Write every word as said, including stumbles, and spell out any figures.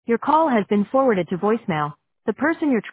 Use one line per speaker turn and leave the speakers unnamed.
Your call has been forwarded to voicemail. The person you're